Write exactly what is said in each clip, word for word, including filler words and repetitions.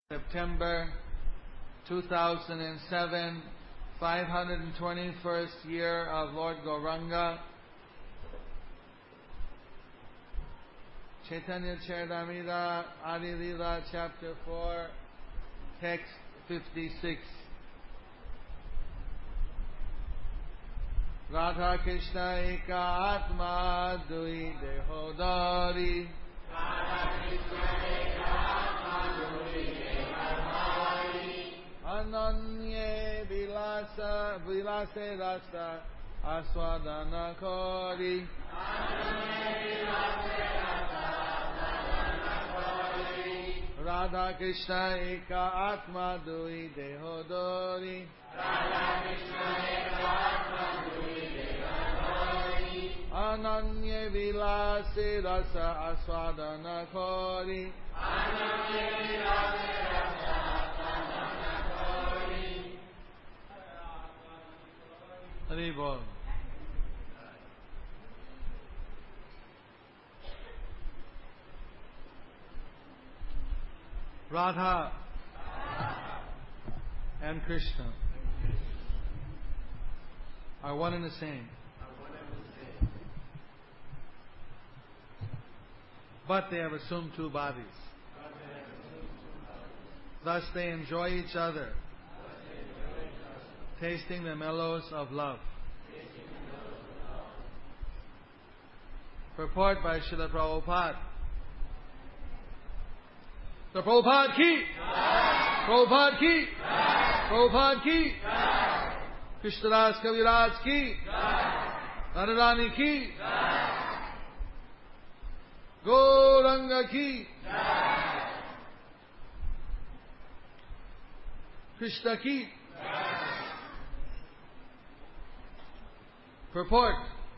September two thousand seven, five hundred twenty-first year of Lord Gauranga. Chaitanya Charitamrita, Adi Lila, Chapter four, Text fifty-six. Radha Krishna Eka Atma Dui Dehodari. Radha Krishna Eka Atma Dui Dehodari. Ananye Vilasa Vilase Rasa Aswadana Kori. Ananye Vilase Rasa Aswadana Kori. Radha Krishna Eka Atma Dui Dehodari. Radha Krishna Eka Atma Dui Dehodari. Ananya Vilase Rasa Aswadana Kori. Ananya Vilase Rasa Aswadana Kori. Hari Bol. Radha and Krishna are one and the same. But they have assumed two bodies. Thus they enjoy each other, tasting the mellows of love. Purport by Srila Prabhupada. The Prabhupada ki! Prabhupada ki! Prabhupada ki! Krishnadas Kaviraj ki! Radharani ki! Gauranga ki! Krishna ki! Purport.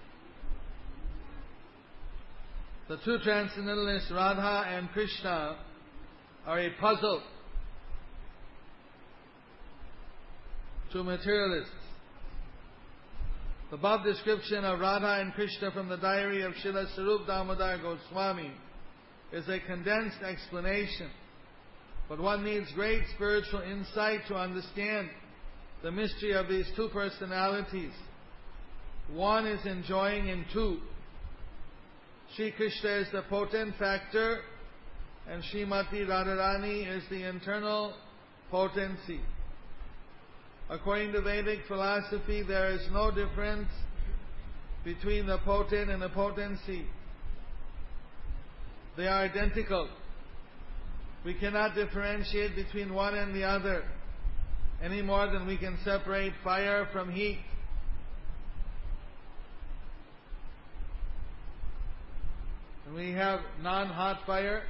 The two transcendentalists, Radha and Krishna, are a puzzle to materialists. The above description of Radha and Krishna from the diary of Srila Sarup Damodar Goswami is a condensed explanation, but one needs great spiritual insight to understand the mystery of these two personalities. One is enjoying in two. Sri Krishna is the potent factor, and Srimati Radharani is the internal potency. According to Vedic philosophy, there is no difference between the potent and the potency. They are identical. We cannot differentiate between one and the other any more than we can separate fire from heat. And we have non-hot fire.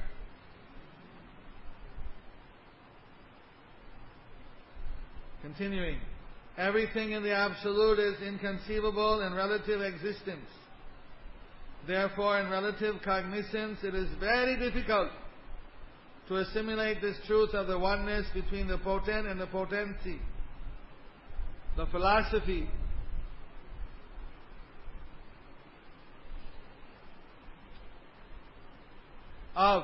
Continuing, everything in the Absolute is inconceivable in relative existence. Therefore, in relative cognizance, it is very difficult to assimilate this truth of the oneness between the potent and the potency. The philosophy of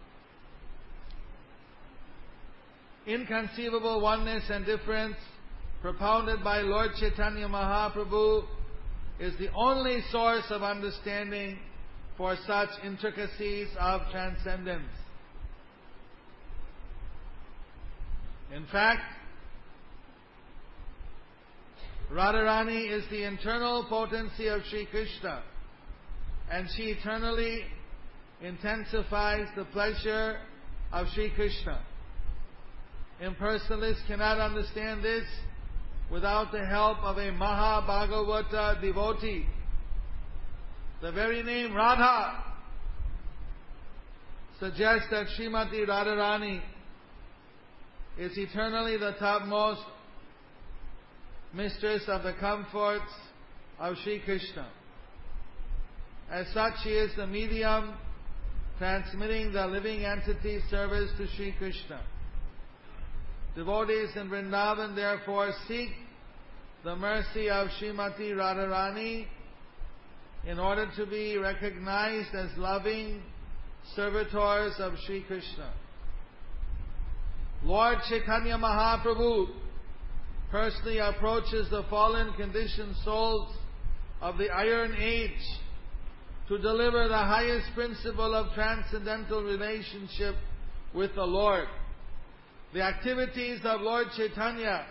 inconceivable oneness and difference propounded by Lord Chaitanya Mahaprabhu is the only source of understanding for such intricacies of transcendence. In fact, Radharani is the internal potency of Sri Krishna, and she eternally intensifies the pleasure of Sri Krishna. Impersonalists cannot understand this without the help of a Maha Bhagavata devotee. The very name Radha suggests that Srimati Radharani is eternally the topmost mistress of the comforts of Sri Krishna. As such, she is the medium transmitting the living entity's service to Sri Krishna. Devotees in Vrindavan therefore seek the mercy of Srimati Radharani in order to be recognized as loving servitors of Sri Krishna. Lord Chaitanya Mahaprabhu personally approaches the fallen conditioned souls of the Iron Age to deliver the highest principle of transcendental relationship with the Lord. The activities of Lord Chaitanya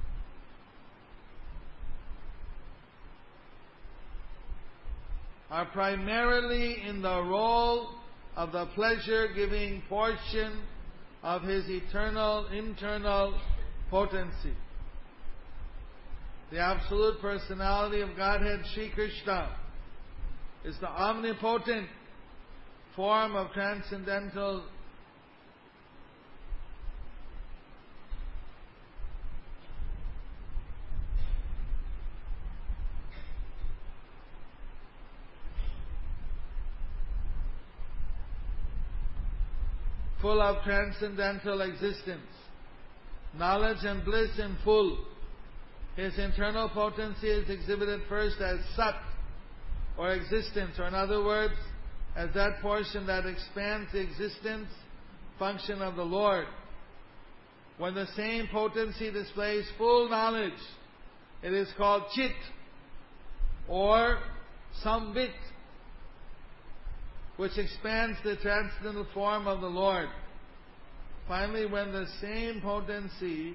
are primarily in the role of the pleasure-giving portion of His eternal internal potency. The absolute personality of Godhead Sri Krishna is the omnipotent form of transcendental full of transcendental existence, knowledge and bliss in full. His internal potency is exhibited first as Sat, or existence, or in other words, as that portion that expands the existence function of the Lord. When the same potency displays full knowledge, it is called Chit, or Samvit, which expands the transcendental form of the Lord. Finally, when the same potency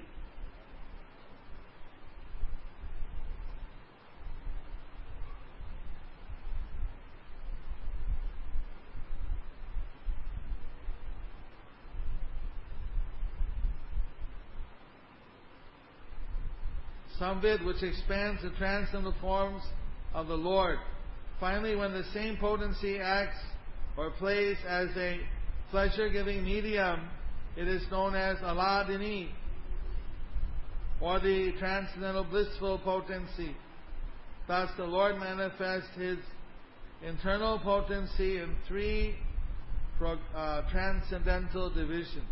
Samvit, which expands the transcendental forms of the Lord. Finally, when the same potency acts or plays as a pleasure-giving medium, it is known as Aladini, or the transcendental blissful potency. Thus, the Lord manifests His internal potency in three uh, transcendental divisions.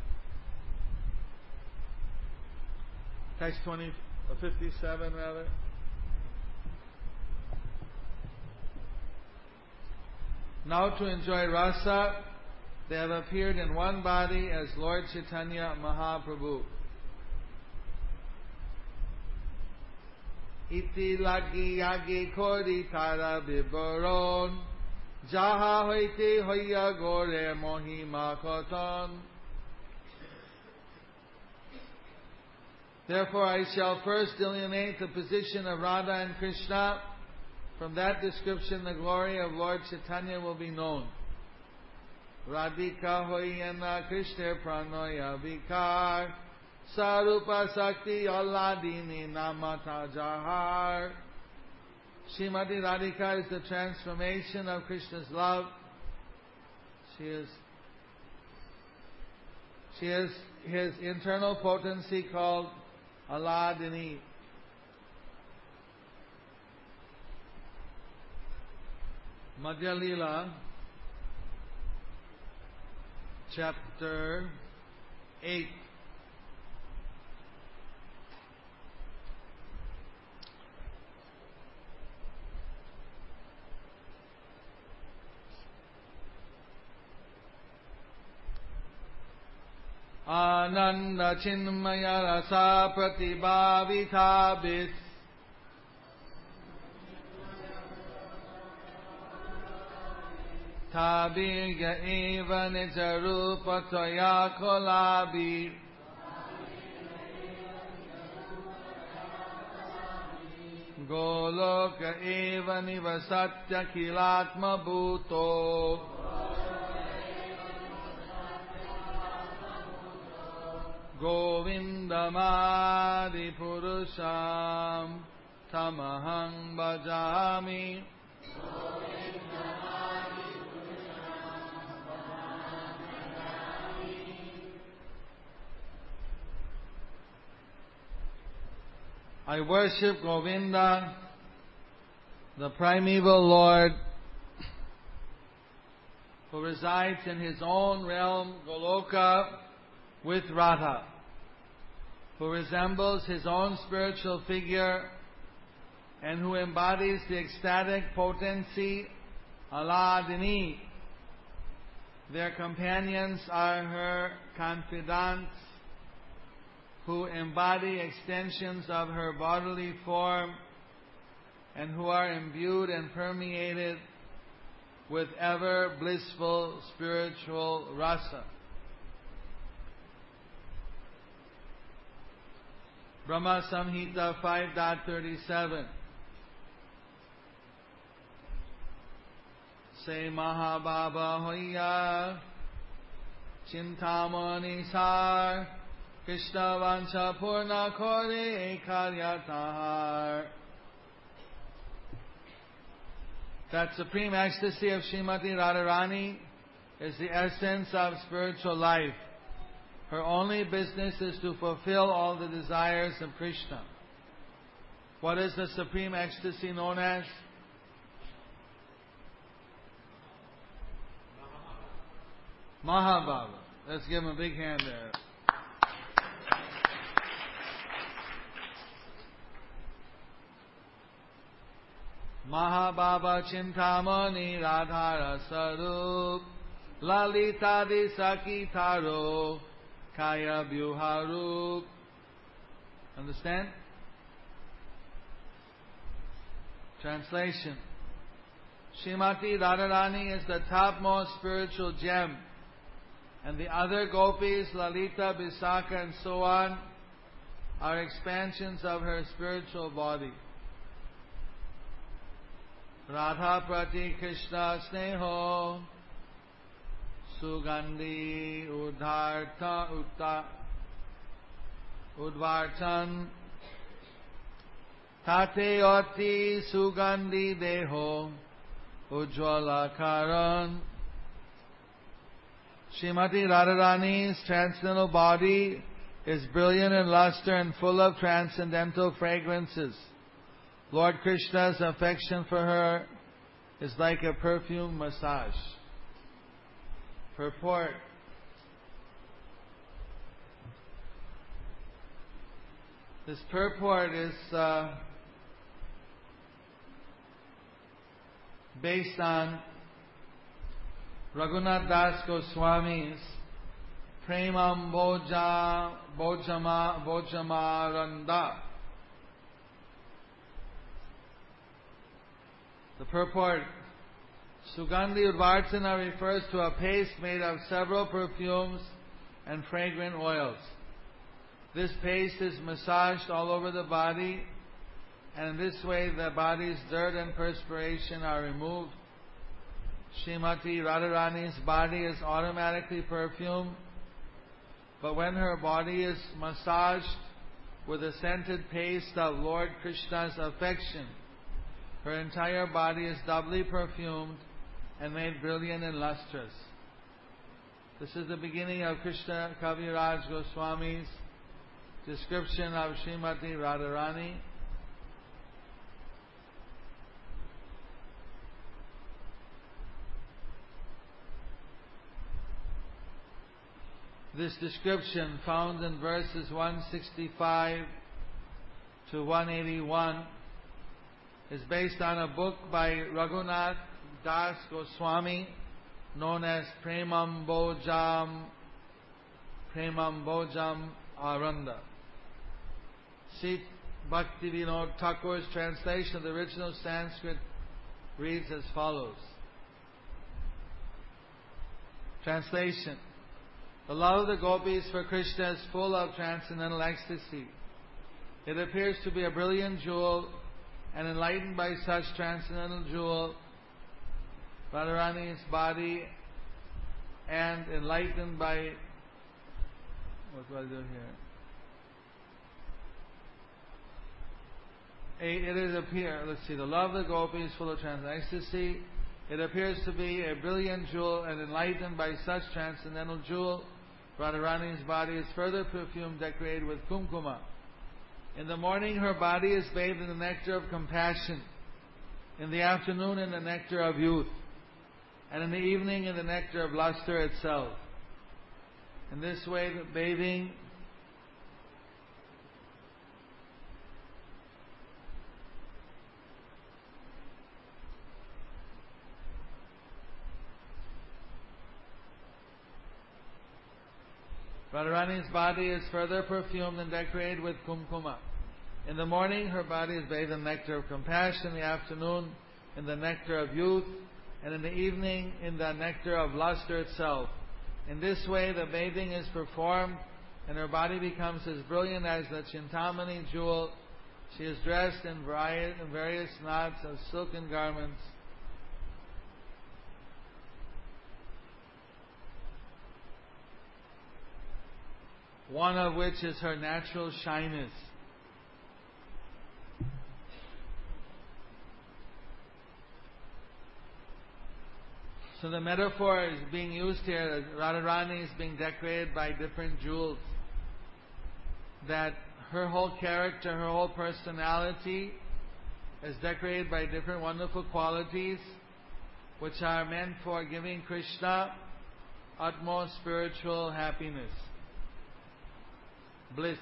Text twenty, fifty-seven rather. Now to enjoy rasa, they have appeared in one body as Lord Chaitanya Mahaprabhu. Iti lagi yagi kori tara bibaron, jaha hoite hoya gore mohima koton. Therefore I shall first delineate the position of Radha and Krishna. From that description, the glory of Lord Chaitanya will be known. Radhika hoyena Krishna pranoya vikar, sarupa sakti alladini namata jahar. Srimati Radhika is the transformation of Krishna's love. She is, she is His internal potency called Alladini. Madhya Lila, chapter eight. Ananda Chinmaya Rasa Pratibhavitabhis Tabirga eva nijarupa toya kolabi Goloka eva nivasatya kilatma bhuto Govindamadi purusham tamahang bhajami. I worship Govinda, the primeval Lord, who resides in His own realm, Goloka, with Radha, who resembles His own spiritual figure and who embodies the ecstatic potency, Aladini. Their companions are her confidants who embody extensions of her bodily form and who are imbued and permeated with ever blissful spiritual rasa. Brahma Samhita five point thirty-seven. Say Mahababa Hoya Chintamani Sar Krishna Vancha Purna Kore Ekaryatahar. That supreme ecstasy of Srimati Radharani is the essence of spiritual life. Her only business is to fulfill all the desires of Krishna. What is the supreme ecstasy known as? Mahabhava. Let's give him a big hand there. Mahabhava Chintamani Radhara Sarup Lalitadi Sakitaro Kaya Vyuharup. Understand? Translation. Srimati Radharani is the topmost spiritual gem, and the other gopis, Lalita, Bisaka and so on, are expansions of her spiritual body. Radha Prati Krishna Sneho Sugandhi Udharta Utta Udvartan Tate Oti Sugandhi Deho Ujjwala Karan. Srimati Radharani's transcendental body is brilliant in luster and full of transcendental fragrances. Lord Krishna's affection for her is like a perfume massage. Purport. This purport is uh, based on Raghunath Das Goswami's Premam Boja Bojama Bojamaranda. The purport, Sugandhi Udvartana refers to a paste made of several perfumes and fragrant oils. This paste is massaged all over the body, and in this way the body's dirt and perspiration are removed. Srimati Radharani's body is automatically perfumed, but when her body is massaged with a scented paste of Lord Krishna's affection, her entire body is doubly perfumed and made brilliant and lustrous. This is the beginning of Krishna Kaviraj Goswami's description of Srimati Radharani. This description, found in verses one sixty-five to one eighty-one, is based on a book by Raghunath Das Goswami known as Premam Bojam Premam Bojam Aranda. See Bhaktivinoda Thakur's translation of the original Sanskrit reads as follows. Translation. The love of the gopis for Krishna is full of transcendental ecstasy. It appears to be a brilliant jewel, and enlightened by such transcendental jewel, Radharani's body, and enlightened by, what do I do here? It is appear, let's see, the love of the gopis full of transcendental ecstasy. It appears to be a brilliant jewel, and enlightened by such transcendental jewel, Radharani's body is further perfumed, decorated with kumkuma. In the morning, her body is bathed in the nectar of compassion. In the afternoon, in the nectar of youth. And in the evening, in the nectar of luster itself. In this way, the bathing Radharani's body is further perfumed and decorated with kumkuma. In the morning, her body is bathed in nectar of compassion, in the afternoon in the nectar of youth, and in the evening in the nectar of luster itself. In this way, the bathing is performed, and her body becomes as brilliant as the Chintamani jewel. She is dressed in various knots of silken garments, one of which is her natural shyness. So the metaphor is being used here, Radharani is being decorated by different jewels, that her whole character, her whole personality is decorated by different wonderful qualities which are meant for giving Krishna utmost spiritual happiness, bliss.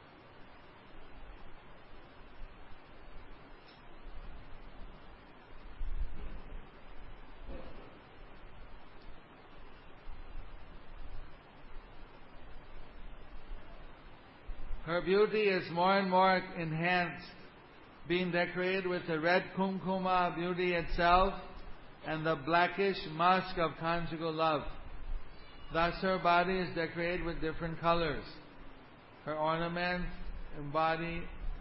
Her beauty is more and more enhanced, being decorated with the red kumkuma of beauty itself and the blackish musk of conjugal love. Thus her body is decorated with different colors. Her ornaments embody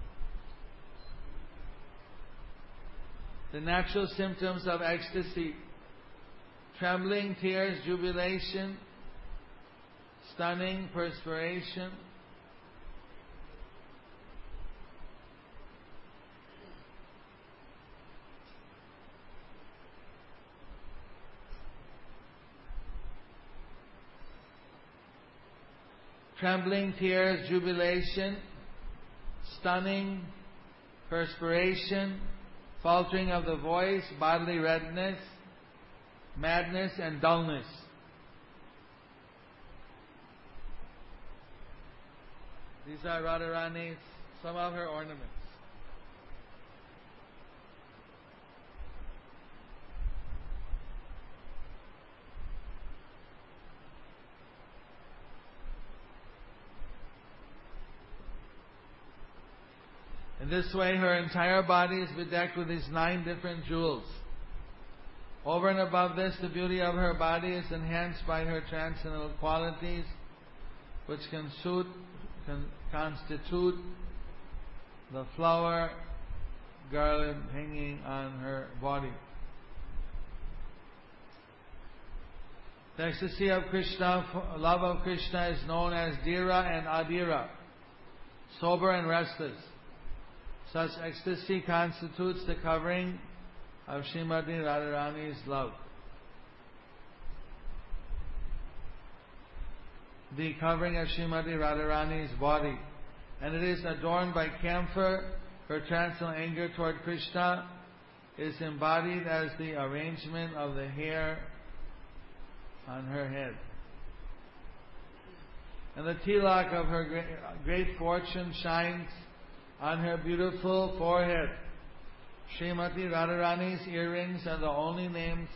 the natural symptoms of ecstasy: trembling, tears, jubilation, stunning, perspiration. Trembling, tears, jubilation, stunning, perspiration, faltering of the voice, bodily redness, madness and dullness. These are Radharani's, some of her ornaments. In this way, her entire body is bedecked with these nine different jewels. Over and above this, the beauty of her body is enhanced by her transcendental qualities, which can suit, can constitute the flower garland hanging on her body. The ecstasy of Krishna, love of Krishna, is known as Dhira and Adhira, sober and restless. Such ecstasy constitutes the covering of Srimati Radharani's love. The covering of Srimati Radharani's body. And it is adorned by camphor. Her transcendental anger toward Krishna is embodied as the arrangement of the hair on her head. And the tilak of her great, great fortune shines on her beautiful forehead. Srimati Radharani's earrings are the only names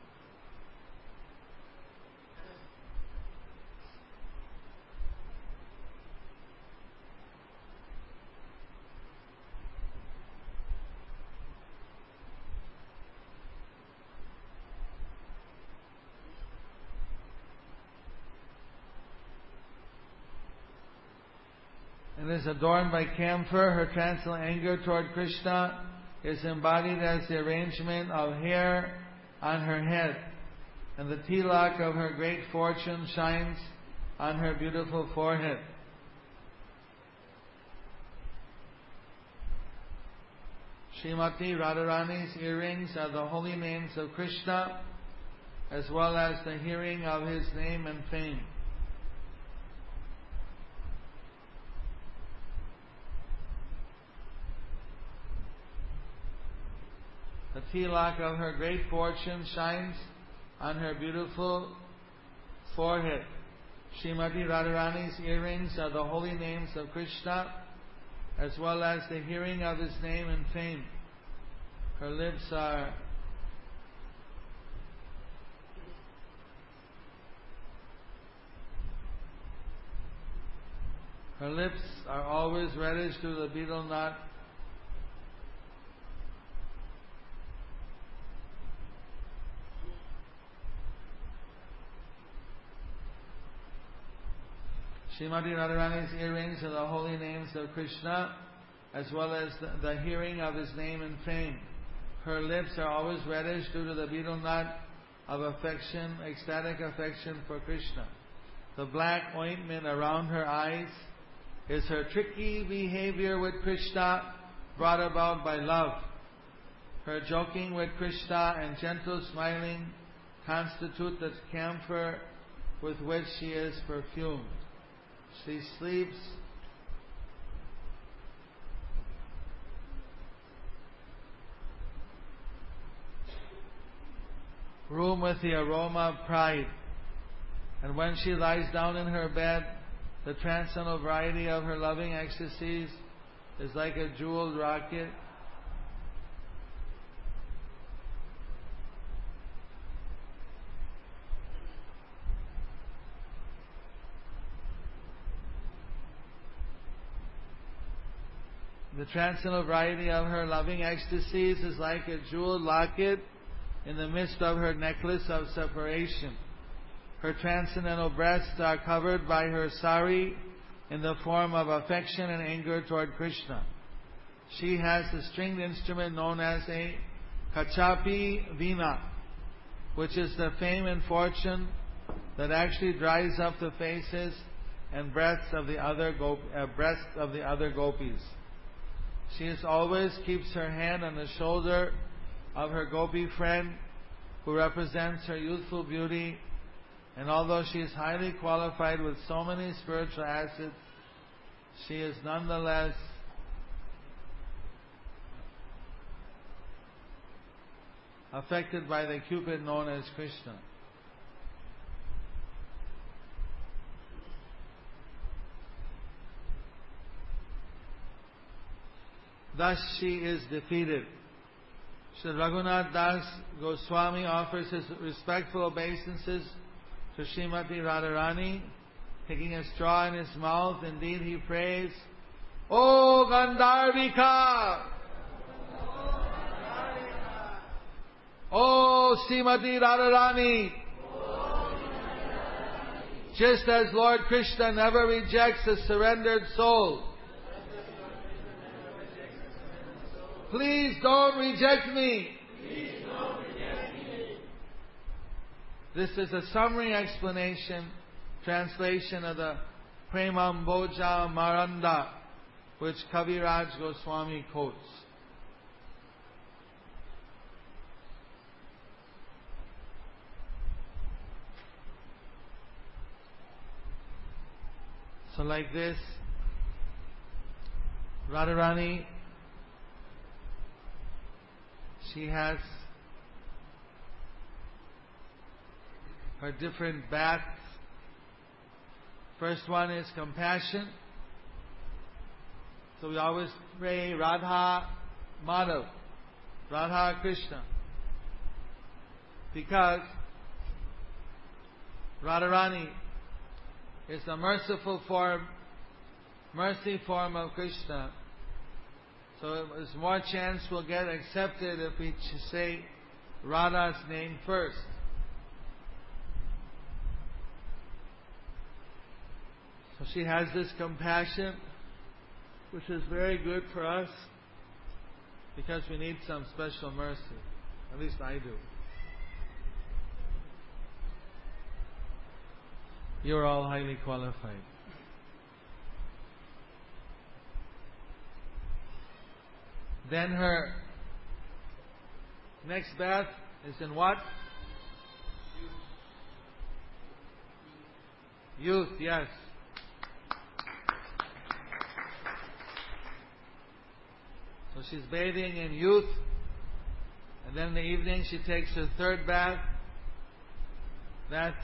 and is adorned by camphor. Her transcendental anger toward Krishna is embodied as the arrangement of hair on her head, and the tilak of her great fortune shines on her beautiful forehead. Srimati Radharani's earrings are the holy names of Krishna, as well as the hearing of his name and fame. The tilak of her great fortune shines on her beautiful forehead. Srimati Radharani's earrings are the holy names of Krishna, as well as the hearing of his name and fame. Her lips are Her lips are always reddish due to the betel nut. Srimati Radharani's earrings are the holy names of Krishna, as well as the, the hearing of his name and fame. Her lips are always reddish due to the betel nut of affection, ecstatic affection for Krishna. The black ointment around her eyes is her tricky behavior with Krishna brought about by love. Her joking with Krishna and gentle smiling constitute the camphor with which she is perfumed. She sleeps room with the aroma of pride, and when she lies down in her bed, the transcendental variety of her loving ecstasies is like a jeweled rocket. The transcendental variety of her loving ecstasies is like a jeweled locket in the midst of her necklace of separation. Her transcendental breasts are covered by her sari in the form of affection and anger toward Krishna. She has a stringed instrument known as a kachapi veena, which is the fame and fortune that actually dries up the faces and breasts of the other gop- uh, breasts of the other gopis. She is always keeps her hand on the shoulder of her gopi friend, who represents her youthful beauty, and although she is highly qualified with so many spiritual assets, she is nonetheless affected by the Cupid known as Krishna. Thus she is defeated. Shri Raghunath Das Goswami offers his respectful obeisances to Srimati Radharani, taking a straw in his mouth. Indeed, he prays, O Gandharvika! O Srimati Radharani! Just as Lord Krishna never rejects a surrendered soul, please don't reject me. Please don't reject me. This is a summary explanation, translation of the Premamboja Maranda, which Kaviraj Goswami quotes. So like this, Radharani, she has her different baths. First one is compassion. So we always pray Radha Madhav, Radha Krishna, because Radharani is the merciful form, mercy form of Krishna. So there's more chance we'll get accepted if we say Radha's name first. So she has this compassion, which is very good for us, because we need some special mercy. At least I do. You're all highly qualified. Then her next bath is in what? Youth, yes. So she's bathing in youth, and then in the evening she takes her third bath. That's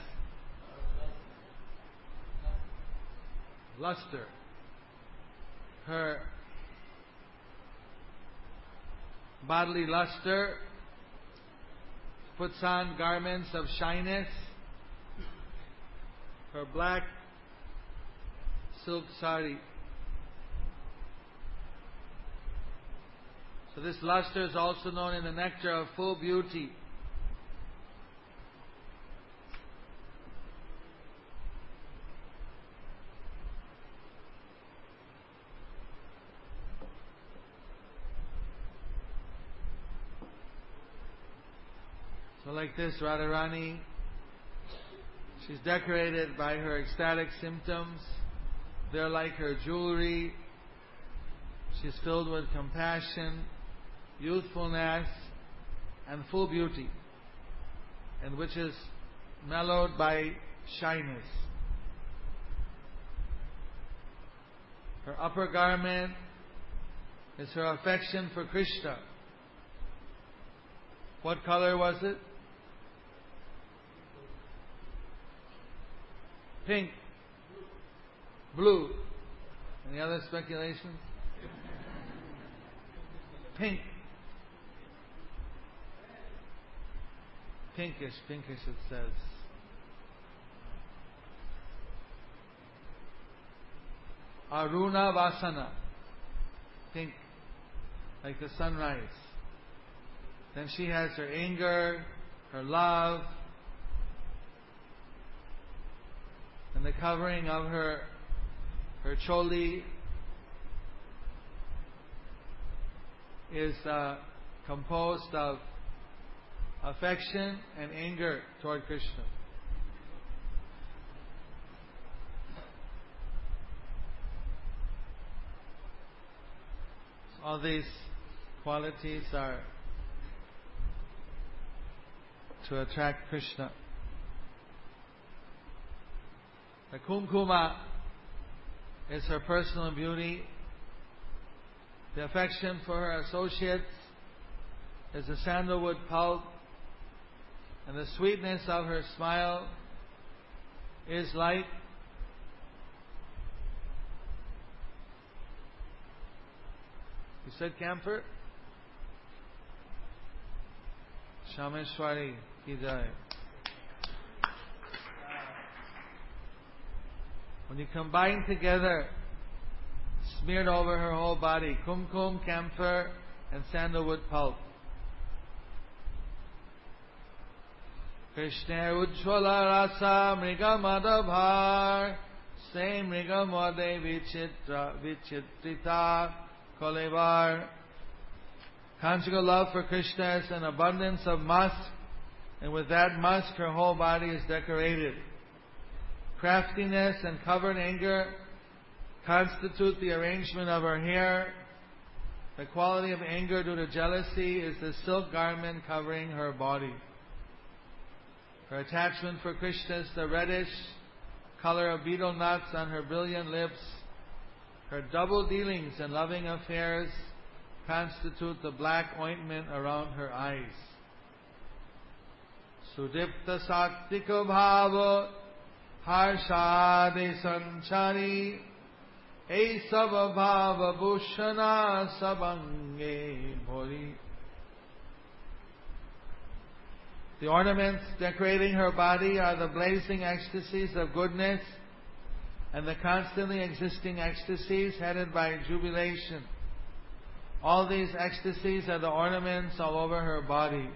luster. Her bodily luster, puts on garments of shyness. Her black silk sari. So this luster is also known in the nectar of full beauty. So like this, Radharani, she's decorated by her ecstatic symptoms. They're like her jewelry. She's filled with compassion, youthfulness, and full beauty, and which is mellowed by shyness. Her upper garment is her affection for Krishna. What color was it? Pink. Blue. Any other speculations? Pink. Pinkish, pinkish it says. Aruna Vasana. Pink. Like the sunrise. Then she has her anger, her love, and the covering of her her choli is uh, composed of affection and anger toward Krishna. So all these qualities are to attract Krishna. The kumkuma is her personal beauty. The affection for her associates is the sandalwood pulp, and the sweetness of her smile is like you said camphor? Shameshwari ki jai. When you combine together, smeared over her whole body, kumkum, camphor, and sandalwood pulp. Krishna ujjvala rasa mrigamadabhar se mrigamade vichitra vichitrita kolevar. Conjugal love for Krishna is an abundance of musk, and with that musk her whole body is decorated. Craftiness and covert anger constitute the arrangement of her hair. The quality of anger due to jealousy is the silk garment covering her body. Her attachment for Krishna is the reddish color of betel nuts on her brilliant lips. Her double dealings and loving affairs constitute the black ointment around her eyes. Sudipta Saktika Bhava Harshade Sanchari Esava Bhava Bhushana Sabange Bhori. The ornaments decorating her body are the blazing ecstasies of goodness and the constantly existing ecstasies headed by jubilation. All these ecstasies are the ornaments all over her body.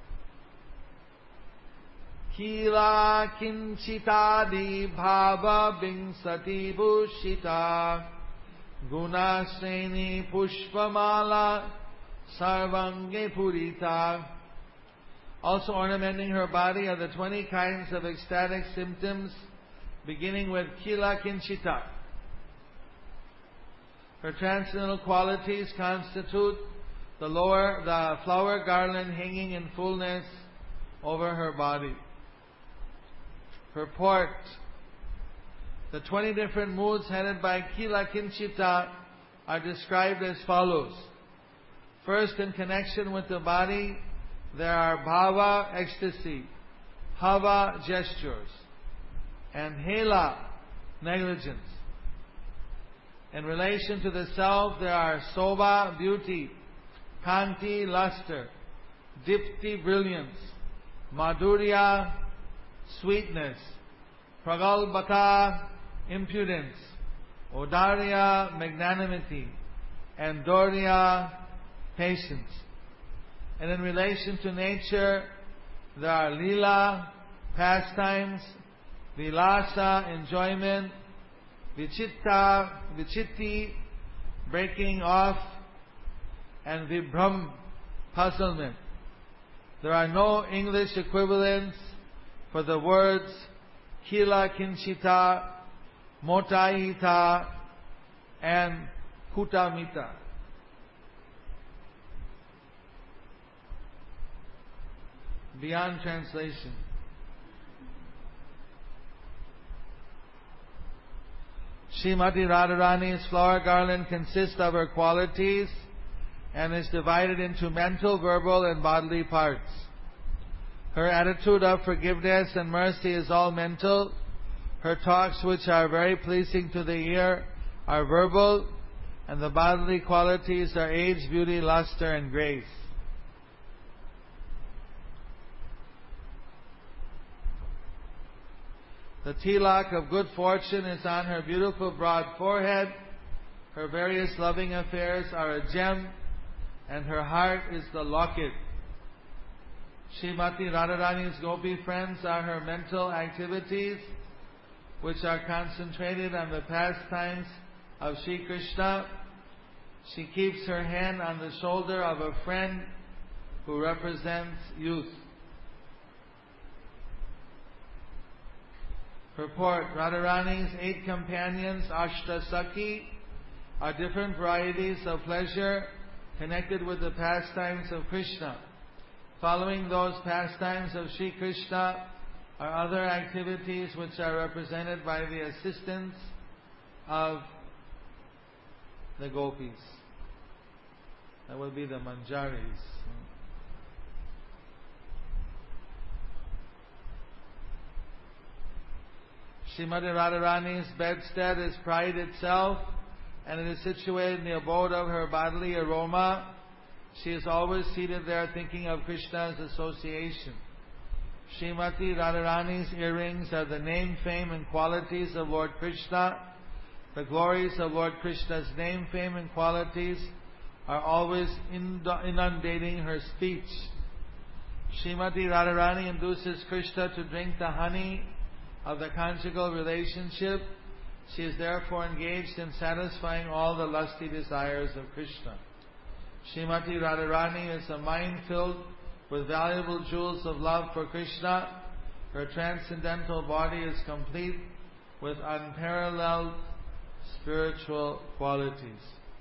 Kila kinchitadi bhava bingsati bhushita gunasreni pushpamala sarvange purita. Also ornamenting her body are the twenty kinds of ecstatic symptoms, beginning with Kila Kinchita. Her transcendental qualities constitute the lower, the flower garland hanging in fullness over her body. Purport: the twenty different moods headed by Kila Kinchita are described as follows. First, in connection with the body, there are bhava, ecstasy, hava, gestures, and hela, negligence. In relation to the self, there are soba, beauty, kanti, luster, dipti, brilliance, madhurya, sweetness, pragalbhata, impudence, Odarya, magnanimity, and Dorya, patience. And in relation to nature, there are Lila, pastimes, Vilasa, enjoyment, Vichitta, Vichitti, breaking off, and Vibram, puzzlement. There are no English equivalents for the words Kila Kinchita, Motaita, and Kutamita. Beyond translation. Srimati Radharani's flower garland consists of her qualities and is divided into mental, verbal, and bodily parts. Her attitude of forgiveness and mercy is all mental. Her talks, which are very pleasing to the ear, are verbal, and the bodily qualities are age, beauty, luster, and grace. The tilak of good fortune is on her beautiful broad forehead. Her various loving affairs are a gem, and her heart is the locket. Srimati Radharani's gopi friends are her mental activities, which are concentrated on the pastimes of Sri Krishna. She keeps her hand on the shoulder of a friend who represents youth. Purport: Radharani's eight companions, Ashta Sakhi, are different varieties of pleasure connected with the pastimes of Krishna. Following those pastimes of Sri Krishna are other activities which are represented by the assistance of the gopis. That will be the manjaris. Srimati Radharani's bedstead is pride itself, and it is situated in the abode of her bodily aroma. She is always seated there thinking of Krishna's association. Srimati Radharani's earrings are the name, fame, and qualities of Lord Krishna. The glories of Lord Krishna's name, fame, and qualities are always inundating her speech. Srimati Radharani induces Krishna to drink the honey of the conjugal relationship. She is therefore engaged in satisfying all the lusty desires of Krishna. Srimati Radharani is a mind filled with valuable jewels of love for Krishna. Her transcendental body is complete with unparalleled spiritual qualities.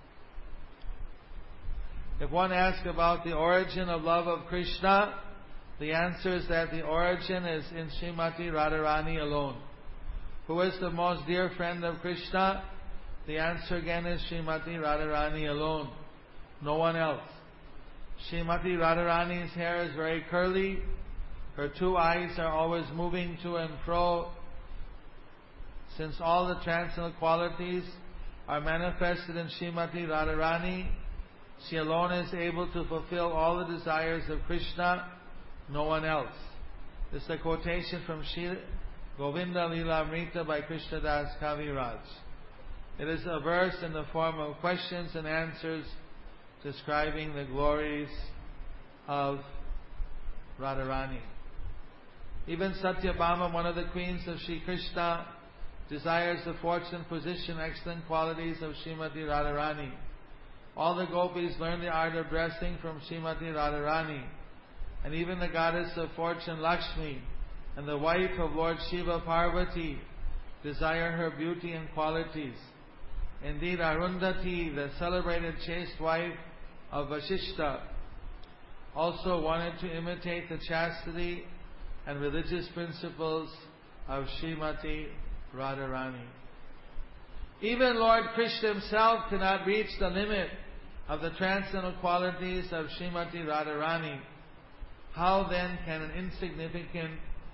If one asks about the origin of love of Krishna, the answer is that the origin is in Srimati Radharani alone. Who is the most dear friend of Krishna? The answer again is Srimati Radharani alone. No one else. Srimati Radharani's hair is very curly. Her two eyes are always moving to and fro. Since all the transcendental qualities are manifested in Srimati Radharani, she alone is able to fulfill all the desires of Krishna. No one else. This is a quotation from Shri Govinda Lilamrita by Krishnadas Kaviraj. It is a verse in the form of questions and answers describing the glories of Radharani. Even Satyabhama, one of the queens of Sri Krishna, desires the fortune, position, excellent qualities of Srimati Radharani. All the gopis learn the art of dressing from Srimati Radharani. And even the goddess of fortune, Lakshmi, and the wife of Lord Shiva, Parvati, desire her beauty and qualities. Indeed, Arundhati, the celebrated chaste wife of Vasishta, also wanted to imitate the chastity and religious principles of Srimati Radharani. Even Lord Krishna himself cannot reach the limit of the transcendental qualities of Srimati Radharani. How then can an insignificant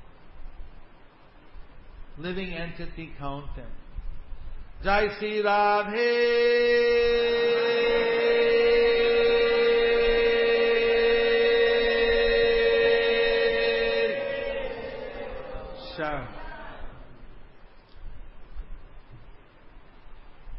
living entity count them? Jai Sri Radhe Sham.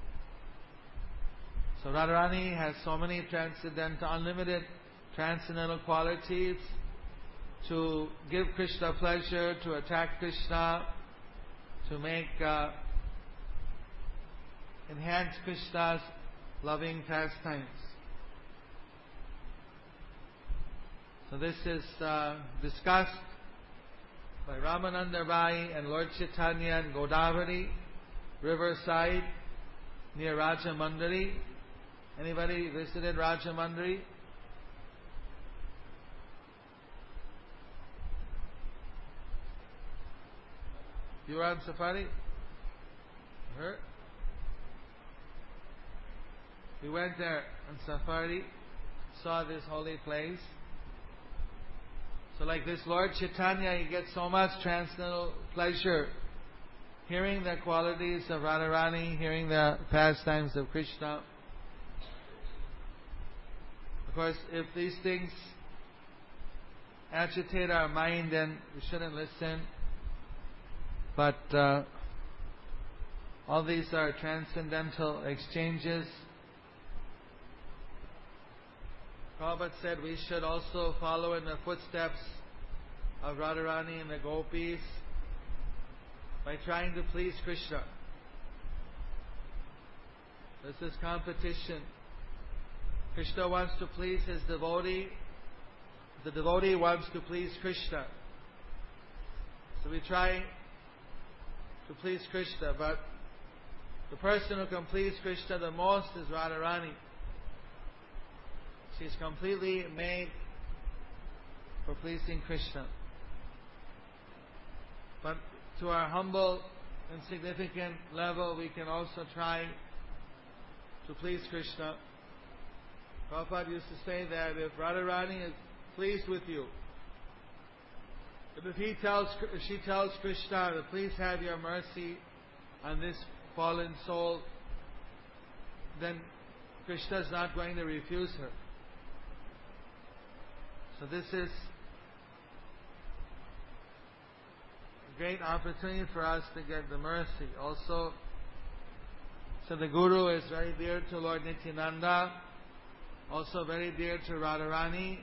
So Radharani has so many transcendental, unlimited transcendental qualities to give Krishna pleasure, to attract Krishna, to make, uh, enhance Krishna's loving pastimes. So this is uh, discussed by Ramananda Rai and Lord Chaitanya in Godavari, riverside, near Rajamundry. Anybody visited Rajamundry? You were on safari? Heard? We went there on safari, saw this holy place. So like this Lord Chaitanya, you get so much transcendental pleasure hearing the qualities of Radharani, hearing the pastimes of Krishna. Of course, if these things agitate our mind, then we shouldn't listen. But uh, all these are transcendental exchanges. Prabhupada said we should also follow in the footsteps of Radharani and the gopis by trying to please Krishna. This is competition. Krishna wants to please his devotee. The devotee wants to please Krishna. So we try to please Krishna, but the person who can please Krishna the most is Radharani. She's completely made for pleasing Krishna. But to our humble, insignificant level, we can also try to please Krishna. Prabhupada used to say that if Radharani is pleased with you, if he tells, if she tells Krishna to please have your mercy on this fallen soul, then Krishna is not going to refuse her. So this is a great opportunity for us to get the mercy. Also, so the Guru is very dear to Lord Nityananda, also very dear to Radharani.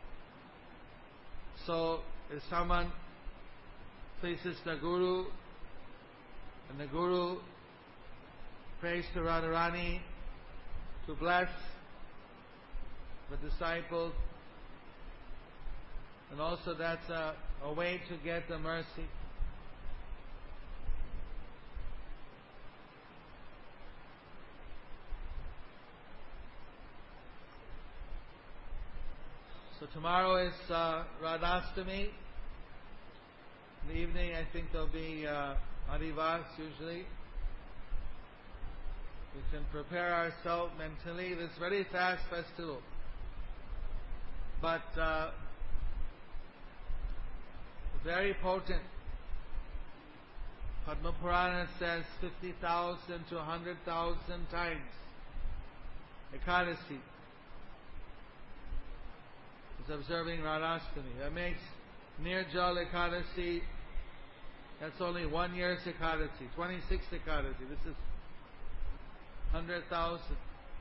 So if someone pleases the Guru, and the Guru prays to Radharani to bless the disciple, and also that's a, a way to get the mercy. So tomorrow is uh, Radhastami. In the evening I think there'll be uh, Adivas usually. We can prepare ourselves mentally. This very fast festival. But uh, very potent. Padma Purana says fifty thousand to one hundred thousand times Ekadasi is observing Radhastami. That makes Nirjal Ekadasi, that's only one year's Ekadasi, twenty-six Ekadasi. This is one hundred thousand.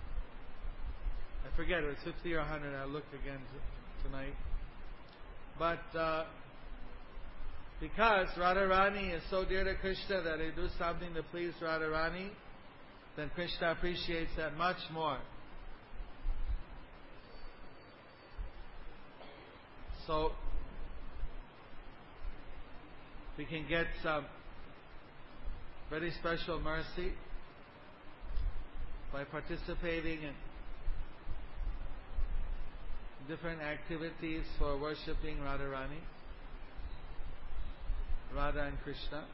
I forget, it was fifty or one hundred. I'll look again t- tonight. But uh, because Radharani is so dear to Krishna that they do something to please Radharani, then Krishna appreciates that much more. So we can get some very special mercy by participating in different activities for worshipping Radharani, Radha and Krishna.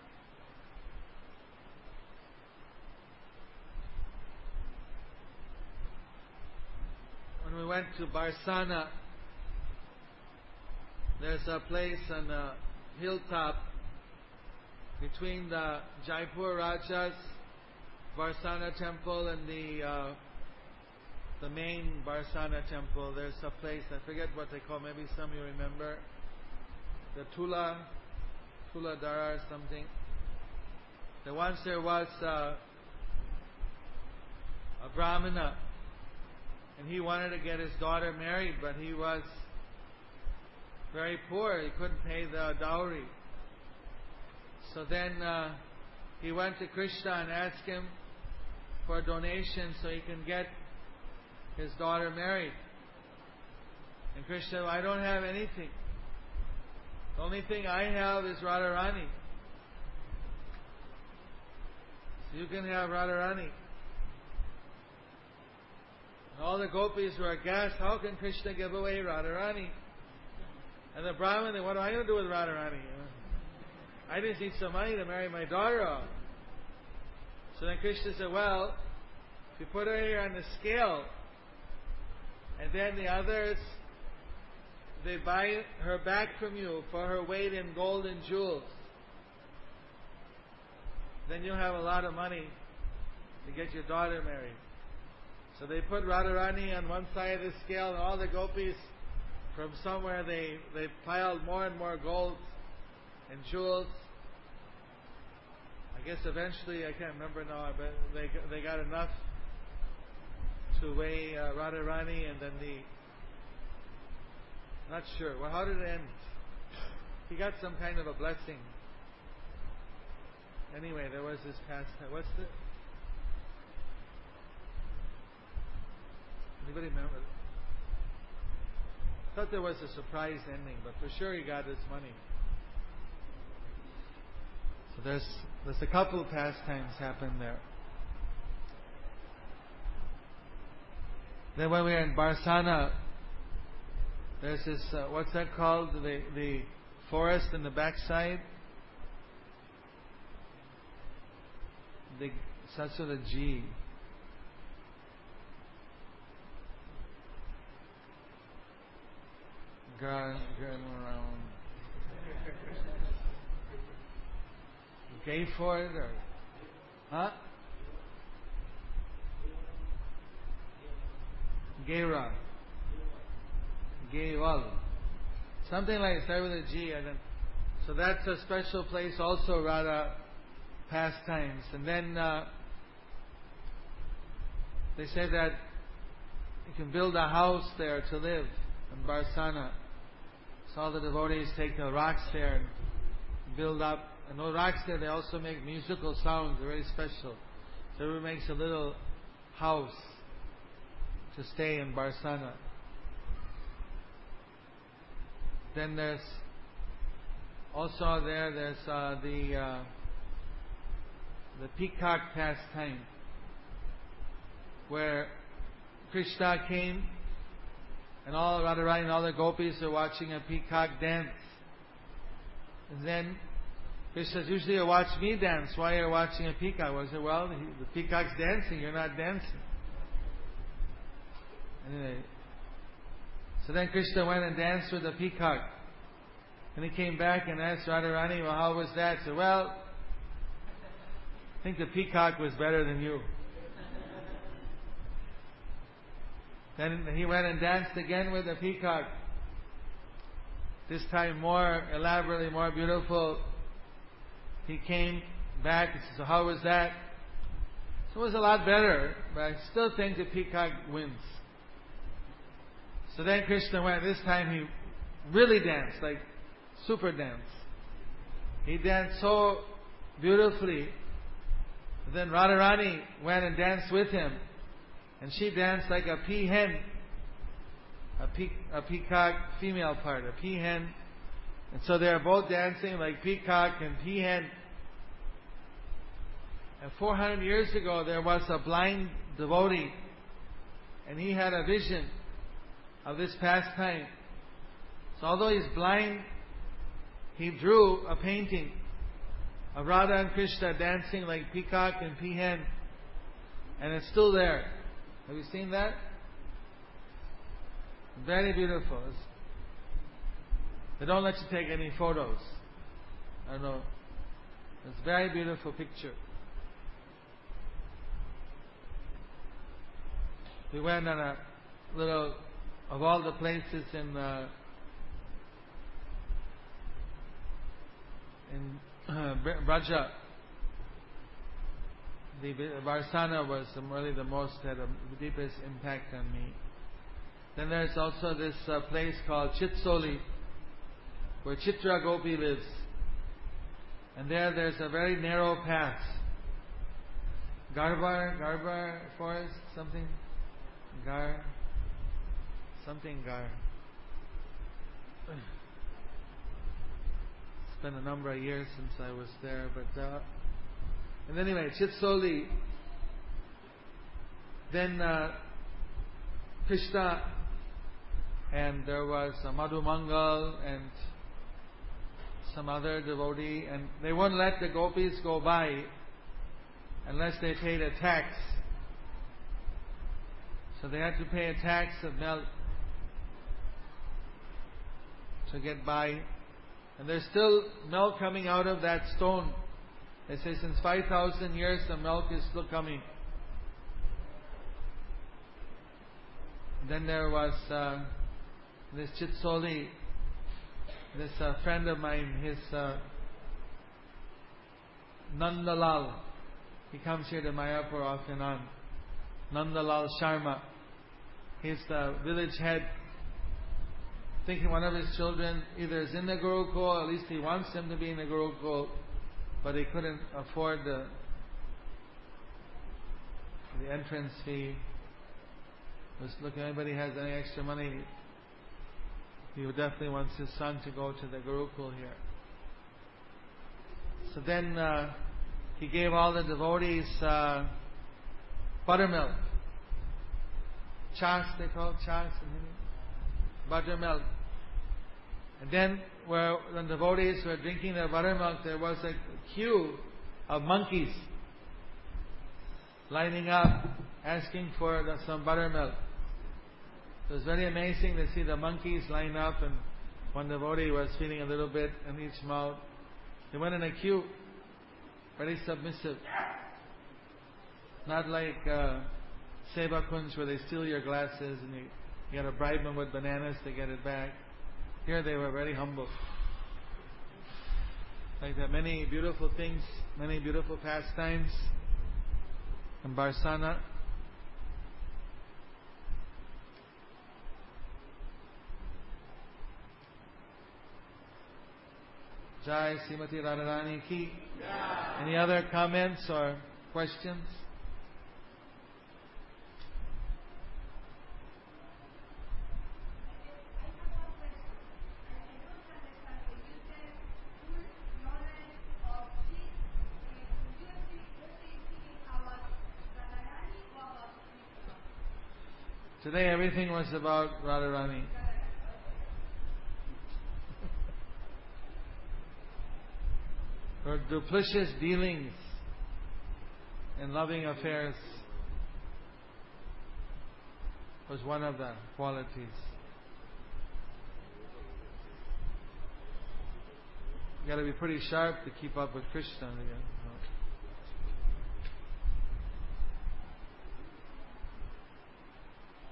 When we went to Barsana, there's a place on a hilltop between the Jaipur Raja's Barsana temple and the uh, the main Barsana temple. There's a place, I forget what they call, maybe some of you remember, the Tula, Tula Dara or something. There once there was uh, a Brahmana, and he wanted to get his daughter married, but he was very poor. He couldn't pay the dowry. So then uh, he went to Krishna and asked him for a donation so he can get his daughter married. And Krishna said, I don't have anything. The only thing I have is Radharani. So you can have Radharani. And all the gopis were aghast. How can Krishna give away Radharani? And the Brahmin, what am I going to do with Radharani? I just need some money to marry my daughter off. So then Krishna said, well, if you put her here on the scale, and then the others, they buy her back from you for her weight in gold and jewels, then you'll have a lot of money to get your daughter married. So they put Radharani on one side of the scale, and all the gopis from somewhere they, they piled more and more gold and jewels. I guess eventually, I can't remember now, but they they got enough to weigh uh, Radharani, and then the not sure. Well, how did it end? He got some kind of a blessing. Anyway, there was this pastime. What's the? Anybody remember? I thought there was a surprise ending, but for sure he got his money. So there's there's a couple of pastimes happen there. Then when we were in Barsana, there's this uh, what's that called? The the forest in the backside. The starts with a G. Going around. Gayford or huh? Gayra. Gaywal. Something like start with a G, and then so that's a special place also, Radha pastimes. And then uh, they say that you can build a house there to live in Barsana. So all the devotees take the rocks there and build up. And those rocks there, they also make musical sounds. They're very special. So everyone makes a little house to stay in Barsana. Then there's also there. There's uh, the uh, the peacock pastime, where Krishna came, and all Radharani and all the gopis are watching a peacock dance. And then Krishna says, usually you watch me dance. Why are you watching a peacock? Well, I said, well, the peacock's dancing. You're not dancing. Anyway, so then Krishna went and danced with the peacock. And he came back and asked Radharani, well, how was that? He said, well, I think the peacock was better than you. Then he went and danced again with the peacock. This time more elaborately, more beautiful. He came back and said, so how was that? So it was a lot better, but I still think the peacock wins. So then Krishna went, this time he really danced, like super dance. He danced so beautifully. Then Radharani went and danced with him. And she danced like a peahen, a, pe- a peacock female part, a peahen. And so they are both dancing like peacock and peahen. And four hundred years ago there was a blind devotee, and he had a vision of this pastime. So although he's blind, he drew a painting of Radha and Krishna dancing like peacock and peahen, and it's still there. Have you seen that? Very beautiful. They don't let you take any photos. I don't know. It's a very beautiful picture. We went on a little, of all the places in uh, in uh, Braja, the Varsana was really the most, had the deepest impact on me. Then there's also this uh, place called Chitsoli, where Chitra Gopi lives. And there, there's a very narrow path. Garbar, Garbar forest, something? Gar, something Gar. It's been a number of years since I was there, but uh, and anyway, Chitsoli. Then uh, Krishna, and there was uh, Madhu Mangal and some other devotee, and they wouldn't let the gopis go by unless they paid a tax. So they had to pay a tax of milk to get by. And there's still milk coming out of that stone. They say since five thousand years the milk is still coming. Then there was uh, this Chitsoli, this uh, friend of mine, his uh, Nandalal. He comes here to Mayapur off and on. Nandalal Sharma. He's the village head. Thinking one of his children either is in the Gurukul, at least he wants him to be in the Gurukul, but he couldn't afford the the entrance fee. Was looking, if anybody has any extra money, he would definitely wants his son to go to the Gurukul here. So then uh, he gave all the devotees uh, buttermilk. Chas, they call it chas. Buttermilk. And then where the devotees were drinking their buttermilk, there was a queue of monkeys lining up, asking for the, some buttermilk. It was very amazing to see the monkeys line up, and one devotee was feeling a little bit in each mouth. They went in a queue, very submissive. Not like uh, Seva Kunj where they steal your glasses and you, you got to bribe them with bananas to get it back. Here they were very humble. Like that, many beautiful things, many beautiful pastimes in Barsana. Jai Srimati Radharani ki. Any other comments or questions? Today everything was about Radharani. Her duplicitous dealings in loving affairs was one of the qualities. You got to be pretty sharp to keep up with Krishna.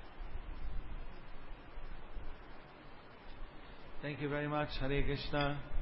Thank you very much. Hare Krishna.